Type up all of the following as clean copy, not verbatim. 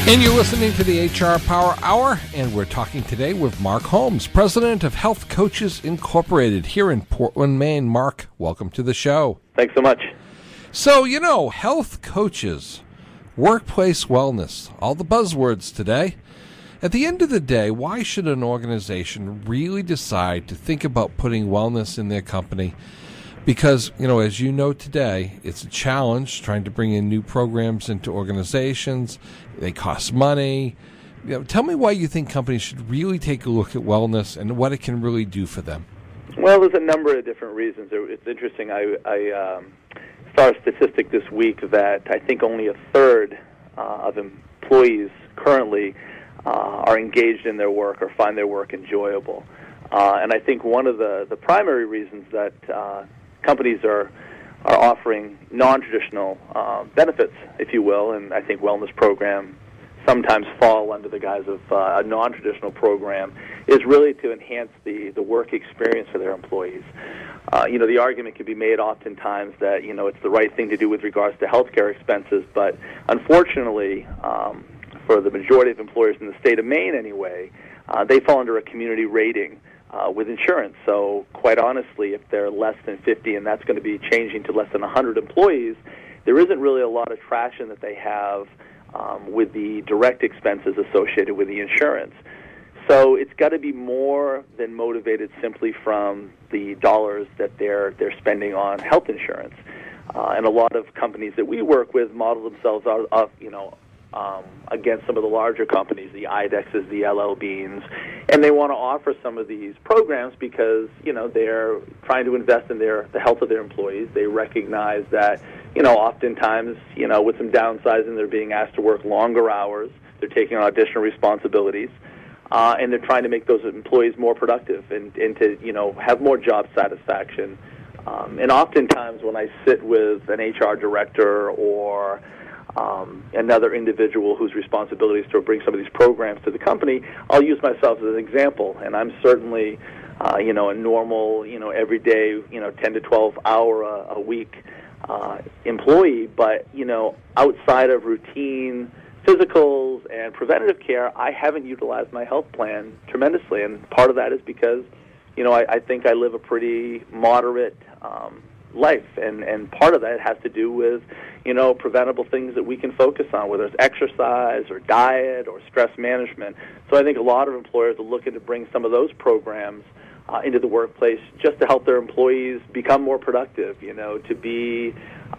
And you're listening to the HR Power Hour, and we're talking today with Mark Holmes, president of Health Coaches Incorporated here in Portland, Maine. Mark, welcome to the show. Thanks so much. So, health coaches, workplace wellness, all the buzzwords today. At the end of the day, why should an organization really decide to think about putting wellness in their company? Because, as you know today, it's a challenge trying to bring in new programs into organizations. They cost money. Tell me why you think companies should really take a look at wellness and what it can really do for them. Well, there's a number of different reasons. It's interesting. I saw a statistic this week that I think only a third of employees currently are engaged in their work or find their work enjoyable. And I think one of the primary reasons that companies are offering non-traditional benefits, if you will, and I think wellness programs sometimes fall under the guise of a non-traditional program, is really to enhance the work experience for their employees. The argument can be made oftentimes that, it's the right thing to do with regards to healthcare expenses, but unfortunately, for the majority of employers in the state of Maine anyway, they fall under a community rating with insurance. So quite honestly, if they're less than 50, and that's going to be changing to less than 100 employees, there isn't really a lot of traction that they have with the direct expenses associated with the insurance. So it's got to be more than motivated simply from the dollars that they're spending on health insurance. And a lot of companies that we work with model themselves out, against some of the larger companies, the IDEXs, the LL Beans, and they want to offer some of these programs because, they're trying to invest in the health of their employees. They recognize that, oftentimes, with some downsizing, they're being asked to work longer hours. They're taking on additional responsibilities, and they're trying to make those employees more productive and to, have more job satisfaction. And oftentimes when I sit with an HR director or another individual whose responsibility is to bring some of these programs to the company, I'll use myself as an example. And I'm certainly, a normal, everyday, 10 to 12 hour a week employee. But, outside of routine physicals and preventative care, I haven't utilized my health plan tremendously. And part of that is because, I think I live a pretty moderate life, and part of that has to do with, preventable things that we can focus on, whether it's exercise or diet or stress management. So I think a lot of employers are looking to bring some of those programs into the workplace just to help their employees become more productive, to be,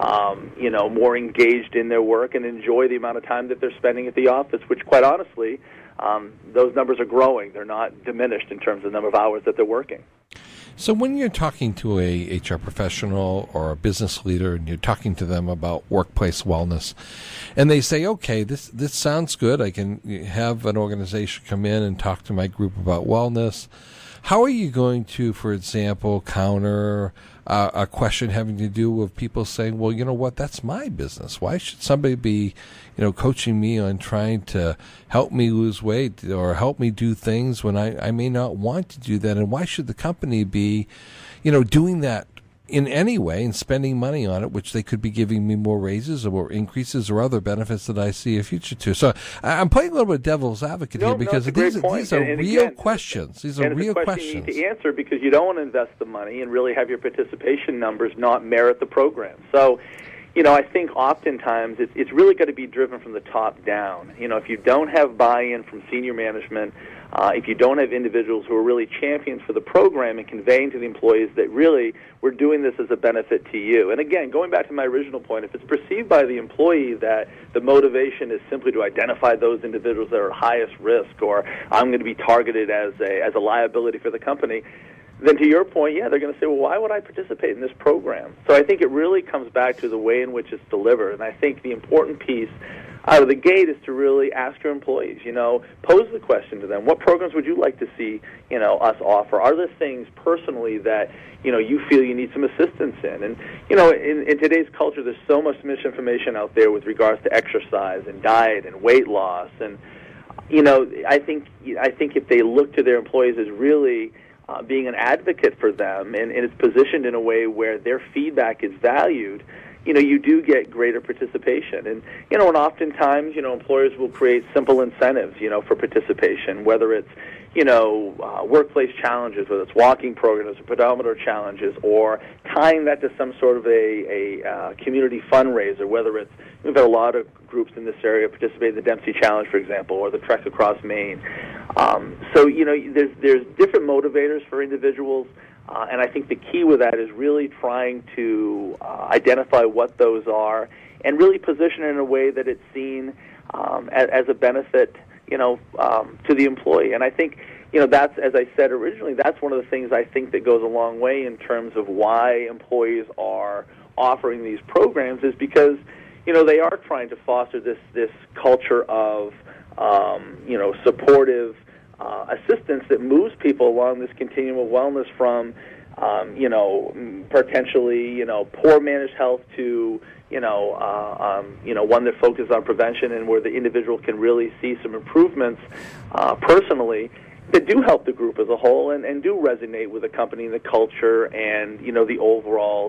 more engaged in their work and enjoy the amount of time that they're spending at the office, which quite honestly, those numbers are growing. They're not diminished in terms of the number of hours that they're working. So when you're talking to a HR professional or a business leader and you're talking to them about workplace wellness, and they say, okay, this sounds good. I can have an organization come in and talk to my group about wellness. How are you going to, for example, counter a question having to do with people saying, well, you know what, that's my business. Why should somebody be, coaching me on trying to help me lose weight or help me do things when I may not want to do that? And why should the company be, doing that in any way and spending money on it, which they could be giving me more raises or increases or other benefits that I see a future to? So I'm playing a little bit of devil's advocate here because these are real questions. These are real questions. You need to answer because you don't want to invest the money and really have your participation numbers not merit the program. So, I think oftentimes it's really got to be driven from the top down. If you don't have buy-in from senior management, if you don't have individuals who are really champions for the program and conveying to the employees that really we're doing this as a benefit to you. And again, going back to my original point, if it's perceived by the employee that the motivation is simply to identify those individuals that are at highest risk or I'm going to be targeted as a liability for the company, then to your point, they're going to say, well, why would I participate in this program? So I think it really comes back to the way in which it's delivered. And I think the important piece out of the gate is to really ask your employees, pose the question to them, what programs would you like to see, us offer? Are there things personally that, you feel you need some assistance in? And, in today's culture, there's so much misinformation out there with regards to exercise and diet and weight loss. And, I think if they look to their employees as really being an advocate for them and it's positioned in a way where their feedback is valued, you do get greater participation. And, and oftentimes, employers will create simple incentives, for participation, whether it's, workplace challenges, whether it's walking programs or pedometer challenges, or tying that to some sort of a community fundraiser, whether it's, we've had a lot of groups in this area participate in the Dempsey Challenge, for example, or the Trek Across Maine. So, there's different motivators for individuals. And I think the key with that is really trying to identify what those are and really position it in a way that it's seen as a benefit, to the employee. And I think, that's, as I said originally, that's one of the things I think that goes a long way in terms of why employees are offering these programs, is because, they are trying to foster this culture of, supportive assistance that moves people along this continuum of wellness from, potentially, poor managed health to, one that focuses on prevention and where the individual can really see some improvements personally that do help the group as a whole and do resonate with the company and the culture and, the overall,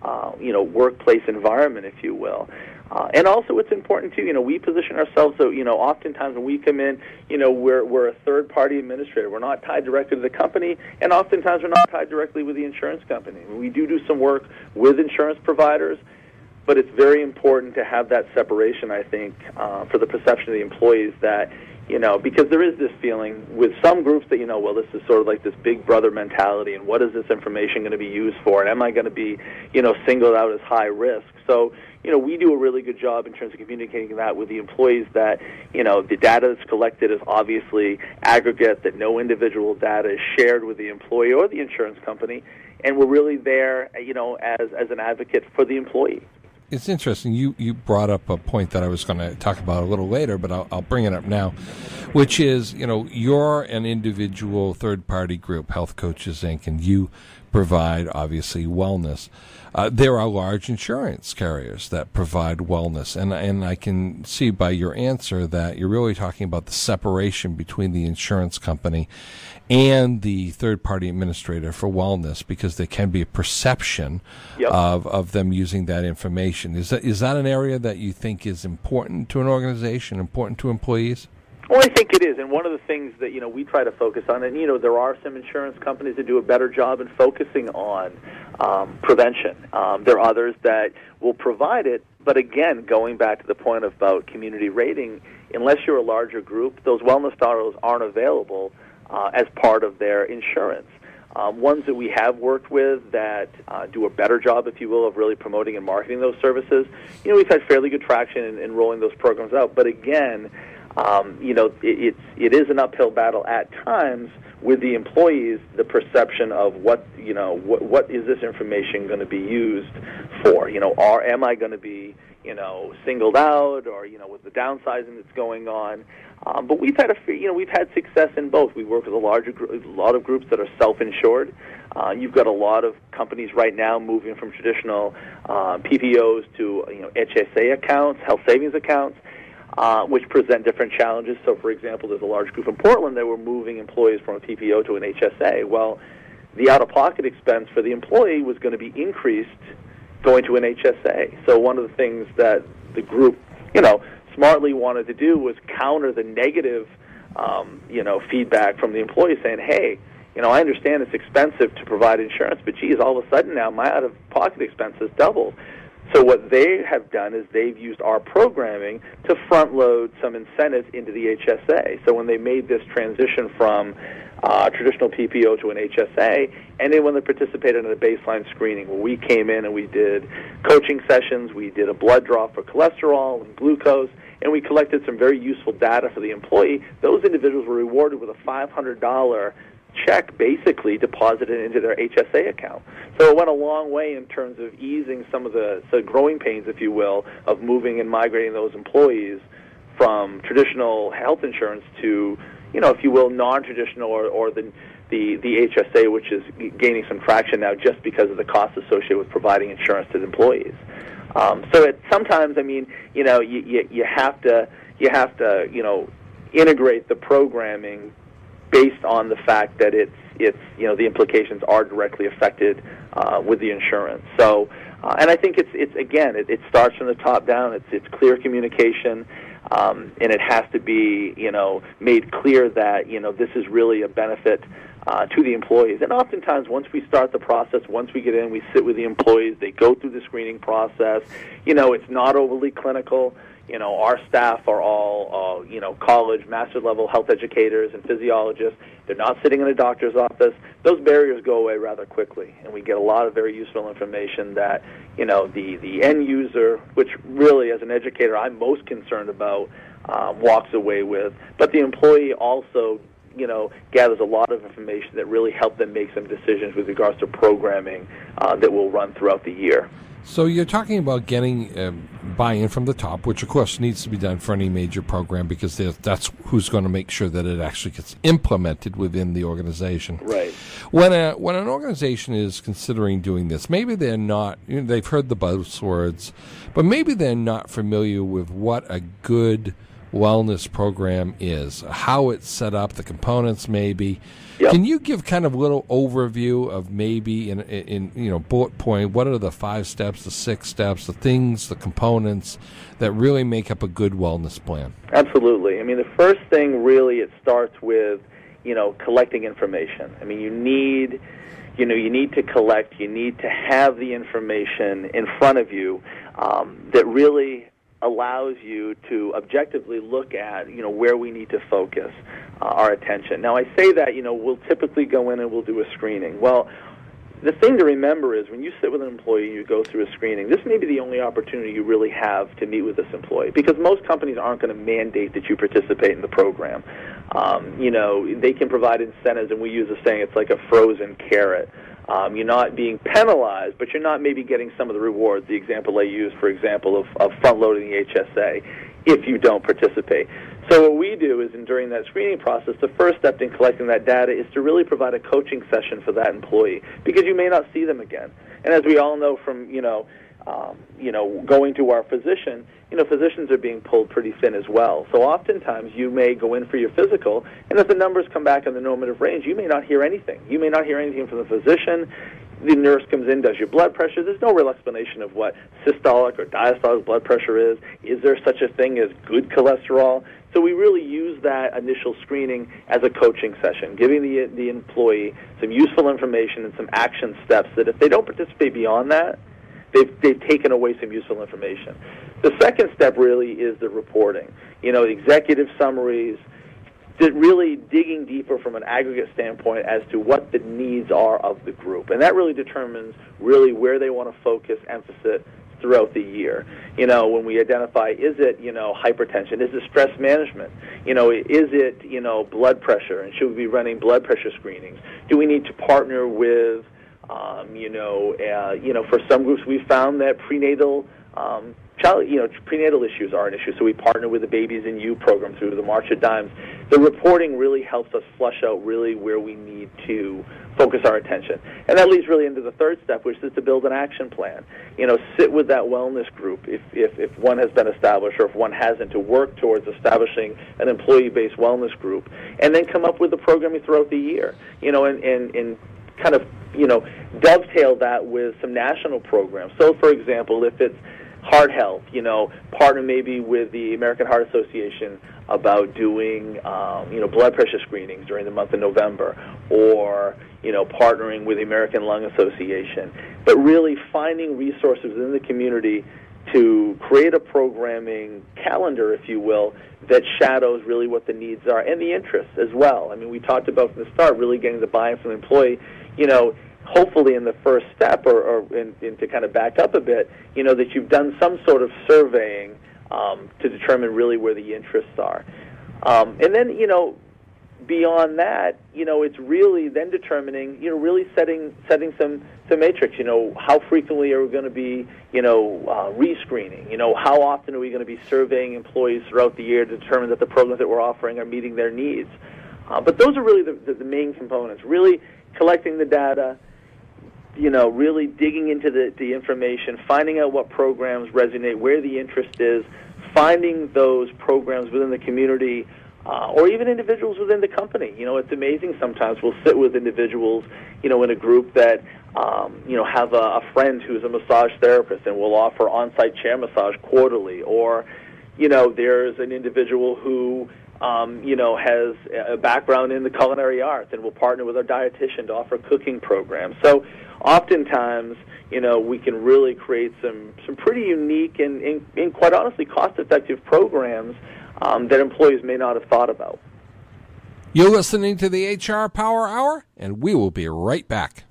workplace environment, if you will. And also it's important, too, we position ourselves so, oftentimes when we come in, we're a third-party administrator. We're not tied directly to the company, and oftentimes we're not tied directly with the insurance company. We do some work with insurance providers, but it's very important to have that separation, I think, for the perception of the employees that, because there is this feeling with some groups that, this is sort of like this big brother mentality, and what is this information going to be used for, and am I going to be, singled out as high risk? So, we do a really good job in terms of communicating that with the employees that, the data that's collected is obviously aggregate, that no individual data is shared with the employee or the insurance company, and we're really there, as an advocate for the employee. It's interesting. You brought up a point that I was going to talk about a little later, but I'll bring it up now, which is, you're an individual third-party group, Health Coaches, Inc., and you provide, obviously, wellness. There are large insurance carriers that provide wellness, and I can see by your answer that you're really talking about the separation between the insurance company and the third-party administrator for wellness, because there can be a perception of them using that information. Is that an area that you think is important to an organization, important to employees? Well, I think it is, and one of the things that, we try to focus on, and, there are some insurance companies that do a better job in focusing on prevention. There are others that will provide it, but again, going back to the point about community rating, unless you're a larger group, those wellness dollars aren't available as part of their insurance. Ones that we have worked with that do a better job, if you will, of really promoting and marketing those services, we've had fairly good traction in rolling those programs out. But again, it is an uphill battle at times with the employees, the perception of what is this information going to be used for? Am I going to be, singled out, or, with the downsizing that's going on? But we've had we've had success in both. We work with a lot of groups that are self-insured. You've got a lot of companies right now moving from traditional PPOs to HSA accounts, health savings accounts, which present different challenges. So, for example, there's a large group in Portland that were moving employees from a PPO to an HSA. Well, the out-of-pocket expense for the employee was going to be increased going to an HSA. So one of the things that the group, smartly wanted to do was counter the negative, feedback from the employee saying, hey, I understand it's expensive to provide insurance, but geez, all of a sudden now my out-of-pocket expense has doubled. So what they have done is they've used our programming to front-load some incentives into the HSA. So when they made this transition from traditional PPO to an HSA, and then when they participated in a baseline screening where we came in and we did coaching sessions, we did a blood draw for cholesterol and glucose, and we collected some very useful data for the employee, those individuals were rewarded with a $500 check basically deposited into their HSA account. So it went a long way in terms of easing some of the growing pains, if you will, of moving and migrating those employees from traditional health insurance to, if you will, non-traditional or the HSA, which is gaining some traction now just because of the costs associated with providing insurance to the employees. So sometimes, you have to integrate the programming based on the fact that it's the implications are directly affected with the insurance. So, and I think it starts from the top down. It's clear communication, and it has to be made clear that this is really a benefit to the employees. And oftentimes, once we start the process, once we get in, we sit with the employees. They go through the screening process. It's not overly clinical. Our staff are all, college, master-level health educators and physiologists. They're not sitting in a doctor's office. Those barriers go away rather quickly, and we get a lot of very useful information that, the end user, which really, as an educator, I'm most concerned about, walks away with. But the employee also gathers a lot of information that really help them make some decisions with regards to programming that will run throughout the year. So you're talking about getting buy-in from the top, which of course needs to be done for any major program because that's who's going to make sure that it actually gets implemented within the organization. Right. When an organization is considering doing this, maybe they're not, they've heard the buzzwords, but maybe they're not familiar with what a good wellness program is, how it's set up, the components maybe. Yep. Can you give kind of a little overview of maybe in bullet point, what are the 5 steps, the 6 steps, the things, the components that really make up a good wellness plan? Absolutely. I mean, the first thing really, it starts with, collecting information. I mean, you need to collect, you need to have the information in front of you that really allows you to objectively look at, where we need to focus our attention. Now, I say that, we'll typically go in and we'll do a screening. Well, the thing to remember is when you sit with an employee and you go through a screening, this may be the only opportunity you really have to meet with this employee because most companies aren't going to mandate that you participate in the program. They can provide incentives, and we use a saying, it's like a frozen carrot. You're not being penalized, but you're not maybe getting some of the rewards. The example I use, for example, of front-loading the HSA if you don't participate. So what we do is, during that screening process, the first step in collecting that data is to really provide a coaching session for that employee because you may not see them again. And as we all know from, going to our physician, physicians are being pulled pretty thin as well. So oftentimes you may go in for your physical, and if the numbers come back in the normative range, you may not hear anything. You may not hear anything from the physician. The nurse comes in, does your blood pressure. There's no real explanation of what systolic or diastolic blood pressure is. Is there such a thing as good cholesterol? So we really use that initial screening as a coaching session, giving the employee some useful information and some action steps that if they don't participate beyond that, they've taken away some useful information. The second step really is the reporting. Executive summaries, really digging deeper from an aggregate standpoint as to what the needs are of the group. And that really determines really where they want to focus emphasis throughout the year. When we identify, is it, hypertension? Is it stress management? Is it, blood pressure? And should we be running blood pressure screenings? Do we need to partner with, for some groups we found that prenatal issues are an issue, so we partner with the Babies in You program through the March of Dimes. The reporting really helps us flush out really where we need to focus our attention. And that leads really into the third step, which is to build an action plan. Sit with that wellness group if one has been established or if one hasn't, to work towards establishing an employee-based wellness group, and then come up with the programming throughout the year, and kind of, dovetail that with some national programs. So, for example, if it's heart health, partner maybe with the American Heart Association about doing, blood pressure screenings during the month of November, or, partnering with the American Lung Association. But really finding resources in the community to create a programming calendar, if you will, that shadows really what the needs are and the interests as well. I mean, we talked about from the start really getting the buy-in from the employee, hopefully in the first step, or to kind of back up a bit, that you've done some sort of surveying to determine really where the interests are. And then, beyond that, it's really then determining, really setting some matrix. How frequently are we going to be, rescreening? How often are we going to be surveying employees throughout the year to determine that the programs that we're offering are meeting their needs? But those are really the main components, really collecting the data, really digging into the information, finding out what programs resonate, where the interest is, finding those programs within the community or even individuals within the company. It's amazing sometimes. We'll sit with individuals, in a group that, have a friend who's a massage therapist, and we'll offer on-site chair massage quarterly. Or, there's an individual who, has a background in the culinary arts, and we'll partner with our dietitian to offer cooking programs. So oftentimes, we can really create some pretty unique and quite honestly cost-effective programs that employees may not have thought about. You're listening to the HR Power Hour, and we will be right back.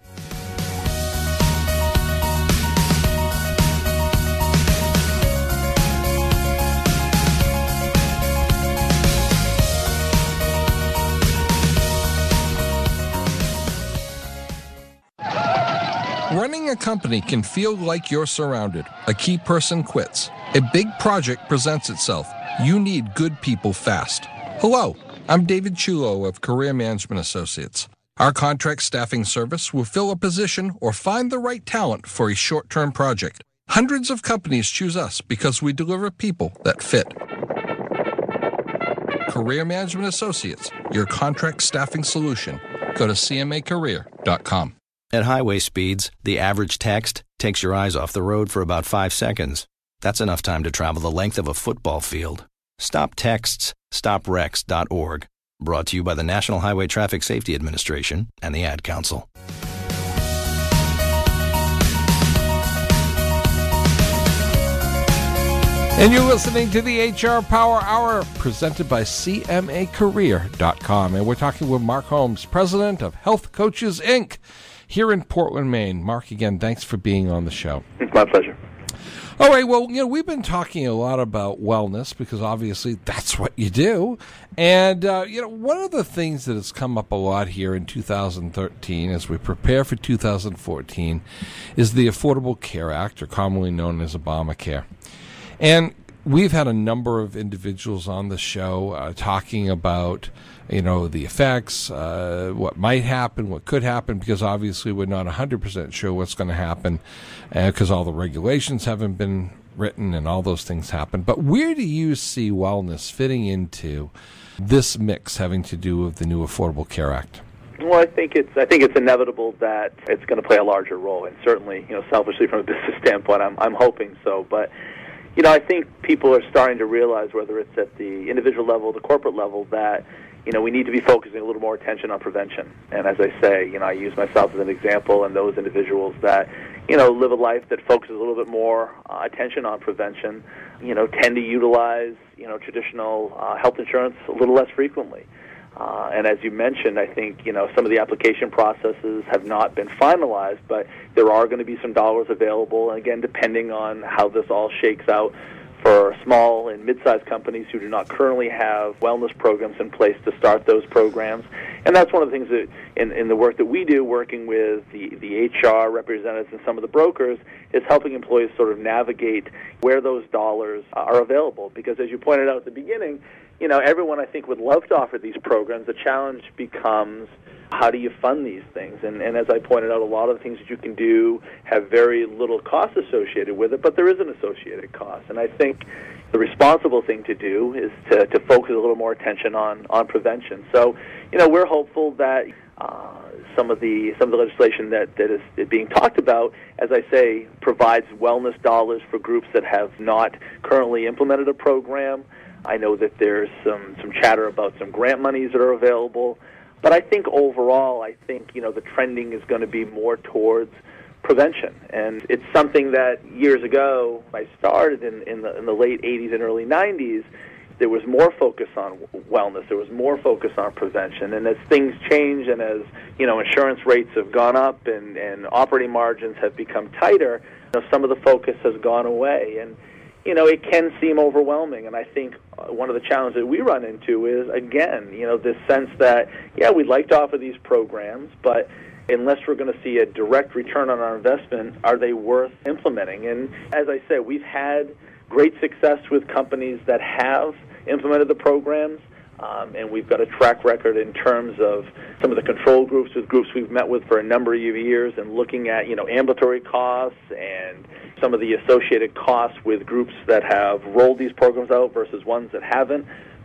Running a company can feel like you're surrounded. A key person quits. A big project presents itself. You need good people fast. Hello, I'm David Chulo of Career Management Associates. Our contract staffing service will fill a position or find the right talent for a short-term project. Hundreds of companies choose us because we deliver people that fit. Career Management Associates, your contract staffing solution. Go to cmacareer.com. At highway speeds, the average text takes your eyes off the road for about 5 seconds. That's enough time to travel the length of a football field. Stop texts. StopRex.org. Brought to you by the National Highway Traffic Safety Administration and the Ad Council. And you're listening to the HR Power Hour presented by CMAcareer.com. And we're talking with Mark Holmes, president of Health Coaches, Inc., here in Portland, Maine. Mark, again, thanks for being on the show. It's my pleasure. All right, well, we've been talking a lot about wellness because obviously that's what you do. And, one of the things that has come up a lot here in 2013 as we prepare for 2014 is the Affordable Care Act, or commonly known as Obamacare. And we've had a number of individuals on the show talking about the effects, what might happen, what could happen, because obviously we're not 100% sure what's going to happen because all the regulations haven't been written and all those things happen. But where do you see wellness fitting into this mix having to do with the new Affordable Care Act? Well, I think it's inevitable that it's going to play a larger role, and certainly, selfishly from a business standpoint, I'm hoping so. But I think people are starting to realize, whether it's at the individual level, the corporate level, that we need to be focusing a little more attention on prevention. And as I say, I use myself as an example, and those individuals that, live a life that focuses a little bit more attention on prevention, tend to utilize, traditional health insurance a little less frequently. And as you mentioned, I think, some of the application processes have not been finalized, but there are going to be some dollars available, and again, depending on how this all shakes out, for small and mid-sized companies who do not currently have wellness programs in place to start those programs. And that's one of the things that in the work that we do, working with the HR representatives and some of the brokers, is helping employees sort of navigate where those dollars are available. Because as you pointed out at the beginning, everyone, I think, would love to offer these programs. The challenge becomes, how do you fund these things? And as I pointed out, a lot of the things that you can do have very little cost associated with it, but there is an associated cost. And I think the responsible thing to do is to focus a little more attention on prevention. So, we're hopeful that some of the legislation that is being talked about, as I say, provides wellness dollars for groups that have not currently implemented a program. I know that there's some chatter about some grant monies that are available. But I think overall, the trending is going to be more towards prevention. And it's something that years ago, I started in the late 80s and early 90s, there was more focus on wellness. There was more focus on prevention. And as things change and as, insurance rates have gone up and operating margins have become tighter, some of the focus has gone away. And it can seem overwhelming, and I think one of the challenges that we run into is, again, this sense that, we'd like to offer these programs, but unless we're going to see a direct return on our investment, are they worth implementing? And as I said, we've had great success with companies that have implemented the programs, and we've got a track record in terms of some of the control groups with groups we've met with for a number of years and looking at, ambulatory costs and some of the associated costs with groups that have rolled these programs out versus ones that haven't.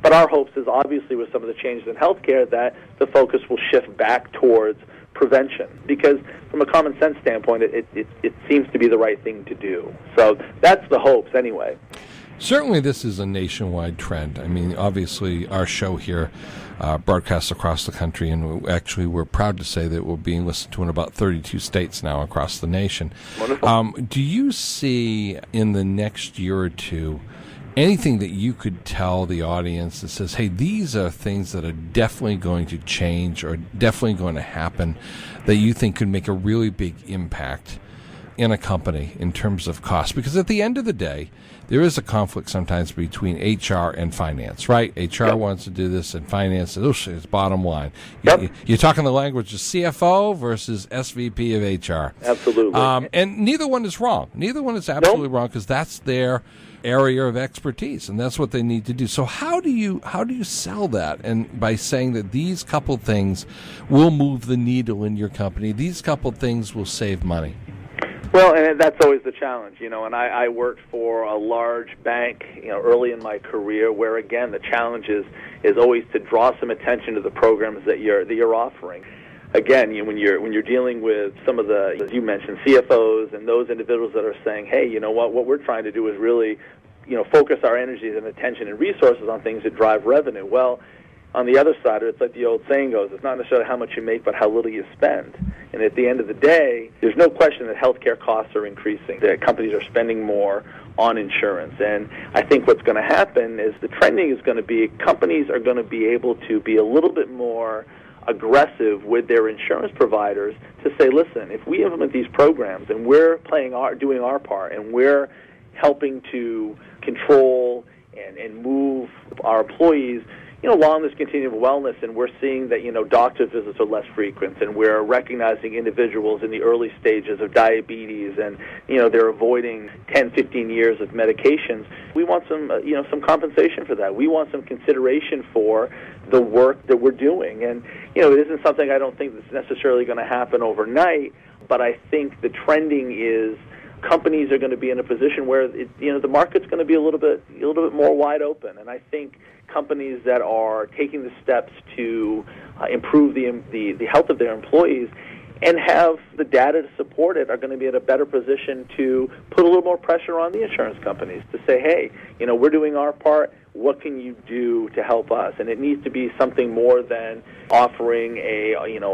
But our hopes is obviously with some of the changes in healthcare that the focus will shift back towards prevention, because from a common sense standpoint, it seems to be the right thing to do. So that's the hopes anyway. Certainly this is a nationwide trend. I mean, obviously our show here broadcasts across the country, and we're proud to say that we're being listened to in about 32 states now across the nation. Wonderful. Do you see in the next year or two anything that you could tell the audience that says, hey, these are things that are definitely going to change or definitely going to happen that you think could make a really big impact in a company in terms of cost? Because at the end of the day, there is a conflict sometimes between HR and finance, right? HR wants to do this, and finance says, it's bottom line. You're talking the language of CFO versus SVP of HR. Absolutely. And neither one is wrong. Neither one is absolutely wrong, because that's their area of expertise, and that's what they need to do. So how do you sell that? And by saying that these couple things will move the needle in your company, these couple things will save money. Well, and that's always the challenge, and I worked for a large bank, early in my career, where again the challenge is always to draw some attention to the programs that you're offering. Again, when you're dealing with some of the, as you mentioned, CFOs and those individuals that are saying, hey, you know what we're trying to do is really, focus our energies and attention and resources on things that drive revenue. Well, on the other side, it's like the old saying goes, it's not necessarily how much you make, but how little you spend. And at the end of the day, there's no question that healthcare costs are increasing, that companies are spending more on insurance. And I think what's going to happen is the trending is going to be companies are going to be able to be a little bit more aggressive with their insurance providers to say, listen, if we implement these programs and we're doing our part, and we're helping to control and move our employees along this continuum of wellness, and we're seeing that, doctor's visits are less frequent, and we're recognizing individuals in the early stages of diabetes, and, they're avoiding 10, 15 years of medications. We want some compensation for that. We want some consideration for the work that we're doing. And, it isn't something I don't think that's necessarily going to happen overnight, but I think the trending is companies are going to be in a position where the market's going to be a little bit more wide open. And I think companies that are taking the steps to improve the health of their employees and have the data to support it are going to be in a better position to put a little more pressure on the insurance companies to say, hey, we're doing our part. What can you do to help us? And it needs to be something more than offering a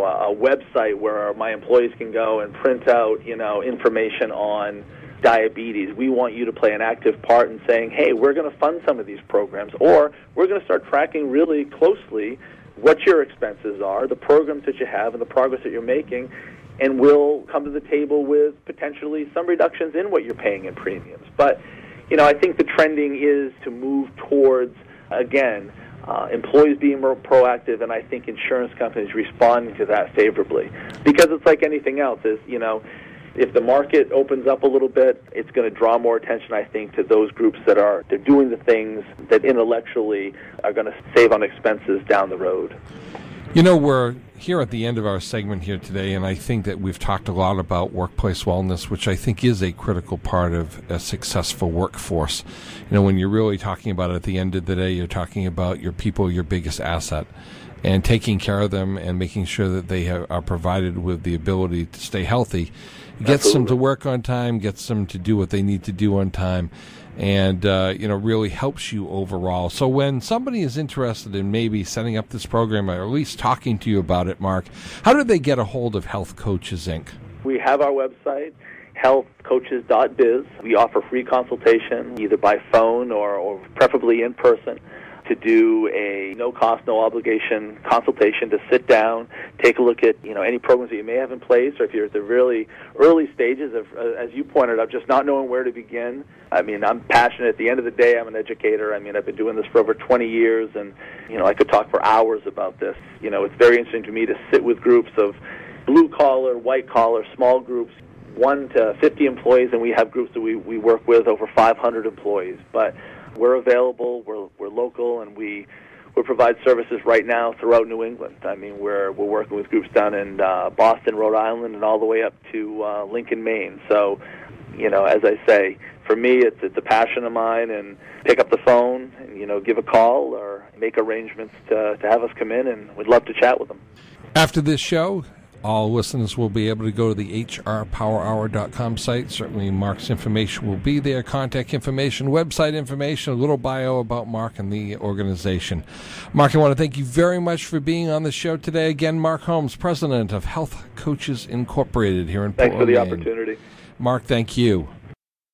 website where my employees can go and print out information on diabetes. We want you to play an active part in saying, hey, we're going to fund some of these programs, or we're going to start tracking really closely what your expenses are, the programs that you have, and the progress that you're making, and we'll come to the table with potentially some reductions in what you're paying in premiums. But, I think the trending is to move towards, again, employees being more proactive, and I think insurance companies responding to that favorably. Because it's like anything else, if the market opens up a little bit, it's going to draw more attention, I think, to those groups they're doing the things that intellectually are going to save on expenses down the road. We're here at the end of our segment here today, and I think that we've talked a lot about workplace wellness, which I think is a critical part of a successful workforce. When you're really talking about it at the end of the day, you're talking about your people, your biggest asset, and taking care of them and making sure that they are provided with the ability to stay healthy. It gets them to work on time, gets them to do what they need to do on time, and really helps you overall. So when somebody is interested in maybe setting up this program, or at least talking to you about it, Mark, how do they get a hold of Health Coaches, Inc.? We have our website, healthcoaches.biz. We offer free consultation, either by phone or preferably in person, to do a no-cost, no-obligation consultation to sit down, take a look at any programs that you may have in place, or if you're at the really early stages of, as you pointed out, just not knowing where to begin. I mean, I'm passionate. At the end of the day, I'm an educator. I mean, I've been doing this for over 20 years, and I could talk for hours about this. It's very interesting to me to sit with groups of blue-collar, white-collar, small groups, 1 to 50 employees, and we have groups that we work with over 500 employees. But we're available, we're local, and we provide services right now throughout New England. I mean, we're working with groups down in Boston, Rhode Island, and all the way up to Lincoln, Maine. So, as I say, for me, it's a passion of mine, and pick up the phone and, give a call or make arrangements to have us come in, and we'd love to chat with them. After this show, all listeners will be able to go to the hrpowerhour.com site. Certainly Mark's information will be there, contact information, website information, a little bio about Mark and the organization. Mark, I want to thank you very much for being on the show today. Again, Mark Holmes, president of Health Coaches Incorporated here in Portland. Thanks for the opportunity. Mark, thank you.